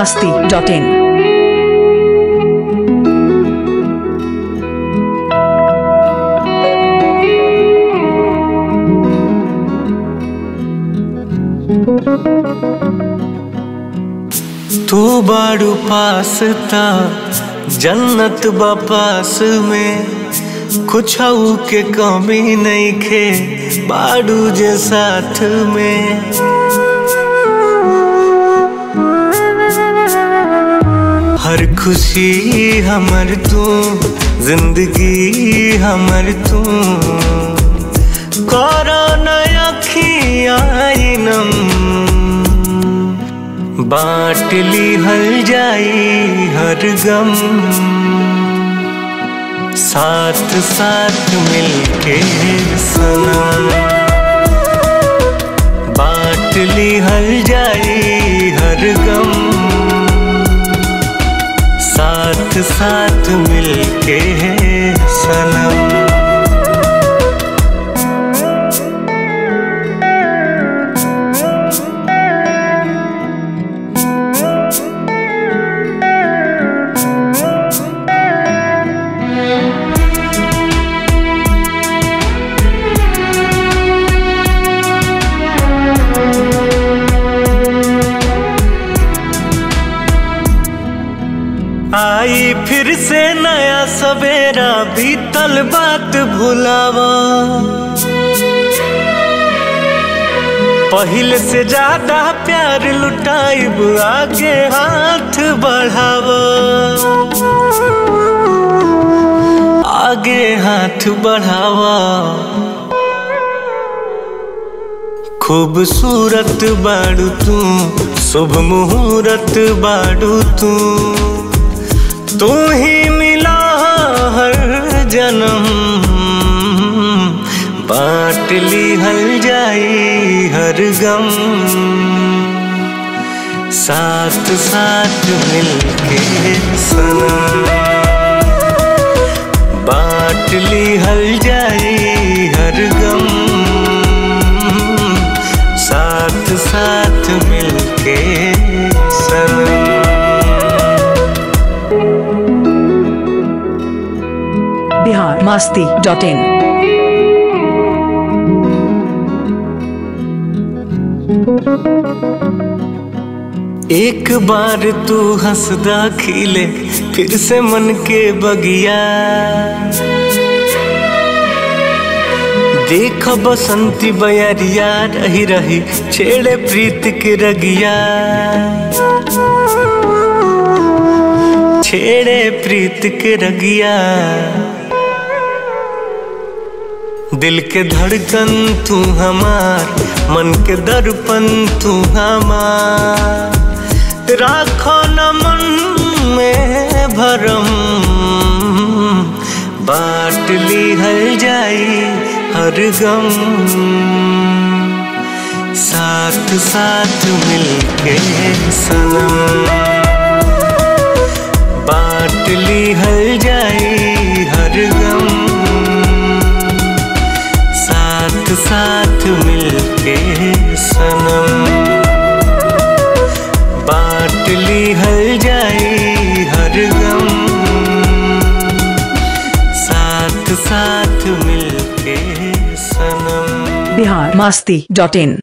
biharmasti.in। तू बाड़ू पास ता जन्नत बपास में कुछ के कमी नहीं खे बाड़ू जे साथ में। हर खुशी हमर तू जिंदगी हमर तू करो नया खियाइनम बाँट ली हल जाई हर गम साथ साथ मिलके सनम बाँट ली हल जाई हर गम साथ साथ मिलके सनम। आई फिर से नया सवेरा बीतल बात भुलावा पहले से ज्यादा प्यार लुटाइब आगे हाथ बढ़ावा आगे हाथ बढ़ावा। खूबसूरत बाड़ू तू शुभ मुहूर्त बाड़ू तू ही मिला हर जन्म बाँट ली हल जाई हर गम साथ साथ मिलके सनम बाँट ली हल जाई हर गम साथ साथ मिलके सनम। biharmasti.in। एक बार तू हंसदा खिले फिर से मन के बगिया देख बसंती बयरिया रही रही छेड़े प्रीत के रगिया छेड़े प्रीत के रगिया। दिल के धड़कन तू हमार मन के दर्पण तू हमार राखो न मन में भरम बाँट ली हल जाई हर गम साथ साथ मिलके सनम बाँट ली हल जाई हर गम साथ साथ मिलके सनम बाँट ली हल जाई हर गम साथ साथ मिलके सनम। biharmasti.in।